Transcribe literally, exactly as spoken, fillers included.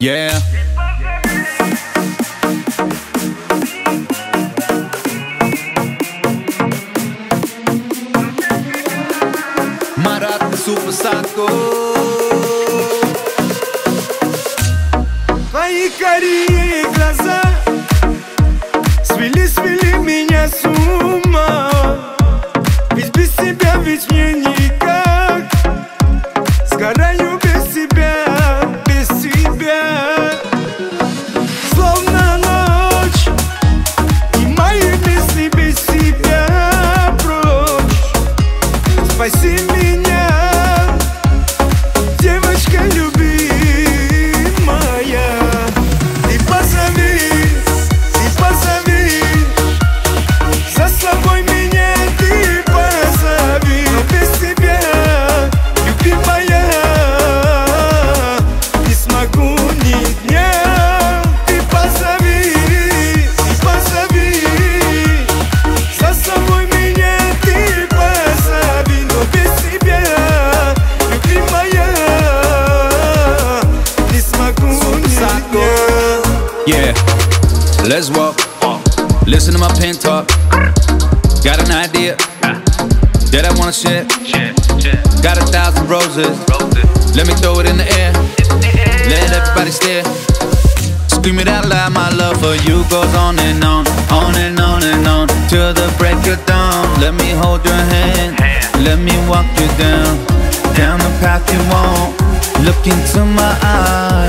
Yeah. Марат Супасадко. Твои карие глаза свели, свели меня с ума. Ведь без тебя, ведь мне никак. Сгораю без тебя, без тебя. Словно ночь, и мои мысли без тебя прочь. Спаси меня, девочка любимая. Ты позови, ты позови, за собой меня ты позови. Но без тебя, любимая, не смогу ни дня. Ты позови, ты позови, за собой меня ты позови. Но без тебя, любимая, не смогу ни дня. Yeah, let's walk. Listen to my pen talk. Got an idea that I wanna share. Got a thousand roses. Let me throw it in the air. Let everybody stare. Scream it out loud. My love for you goes on and on, on and on and on till the break of dawn. Let me hold your hand. Let me walk you down, down the path you want. Look into my eyes.